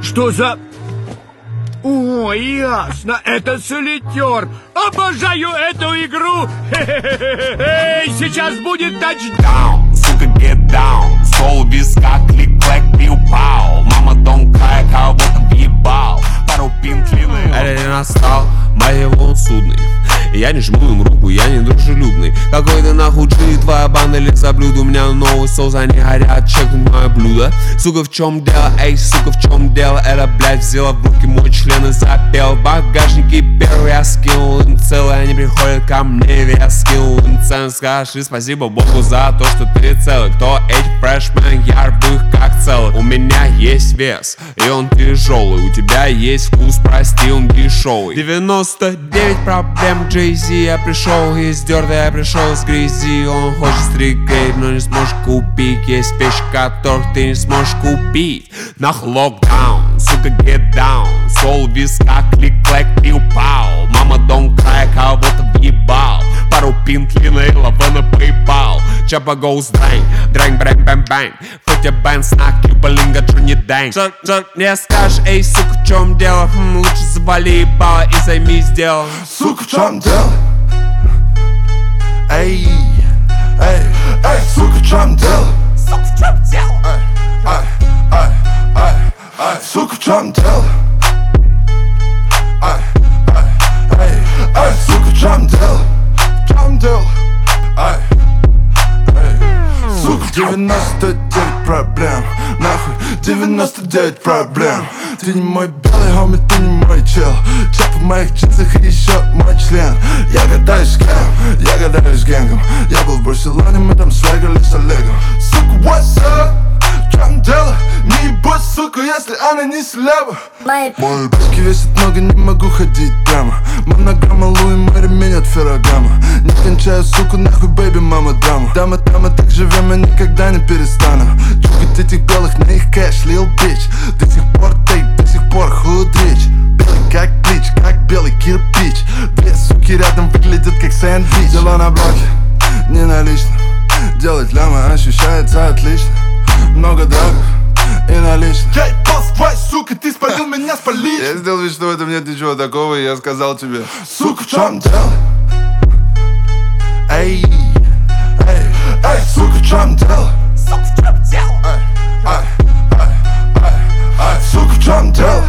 Что за... О, ясно, это солитер. Обожаю эту игру. Эй, сейчас будет тачдаун. Сука, get down. Сол в висках, клик-клэк, пиу-пау. Мама, don't cry, кого-то въебал. Пару пин длины. Это не настал, моего он судный. Я не жму им руку, я не дружелюбный. Какой ты нахуй G, твоя банда лесоблюд. У меня новый соус, они горят, чекнуть мое блюдо. Сука, в чем дело, эй, сука, в чем дело? Это, блядь, взяла в руки мой член и запел. В багажнике первый я скинул им целый. Они приходят ко мне, я скинул им цену. Скажи спасибо Богу за то, что ты целый. Кто эти фрешмен, я рву их как целых. У меня есть вес, и он тяжелый. У тебя есть вкус, прости, он дешевый. 99 проблем, Jay-Z, я пришел из дерта, я пришел из грязи. Он хочет стригейт, но не сможешь купить. Есть вещи, которых ты не сможешь купить. Нахуй локдаун, сука, get down. Сол в висках, клик-клэк, пиу-пау. Мама, don't cry, кого-то въебал. Пару пин длинной, лава на PayPal. Чапа goes дрэнь, дрэнь, брэнь, бэм, бэнь. Фотя бэн, снак, кьюбалинга, джуни дэнь. Не скажешь, эй, сука, в чем дело? Лучше завали ебало и займись делом. Сука, в чем дело? Эй, эй, эй, сука, в чем дело? Сука, в чем дело? Эй, эй, эй, эй, сука, в чем дело? Эй, эй, эй, эй, сука, в чем дело? В чем дело? Эй, эй, сука, 99 проблем. Нахуй, 99 проблем. Ты не мой белый хоми, ты не мой чел. Чап в моих джинсах и еще мой член. Я гадаюсь с кем, я гадаюсь с гэнгом. Я был в Барселоне, мы там свегали с Олегом. Сука, what's up? В чем дело? Не ебать, сука, если она не слева. Мои пачки весят много, не могу ходить прямо. Монограмма Луи, мой ремень от Феррагама. Не кончаю, сука, нахуй, бэйби, мама, драма. Дама, так живем, я никогда не перестану. Чукать этих белых на их кэш, лил бич. До сих пор тейп, до сих пор худрич. Белый как плич, как белый кирпич. Две суки рядом выглядят как сэндвич. Дела на блоке, не налично. Делать лямы ощущается отлично. Много драгов и налично. Эй, босс, твой, сука, ты спалил меня с поличным. Я сделал вид, что в этом нет ничего такого, и я сказал тебе: сука, в чем дело? Эй, эй, эй, сука, в чем дело? Сука, в чем дело? Эй, эй, эй, эй, эй, сука, в чем дело?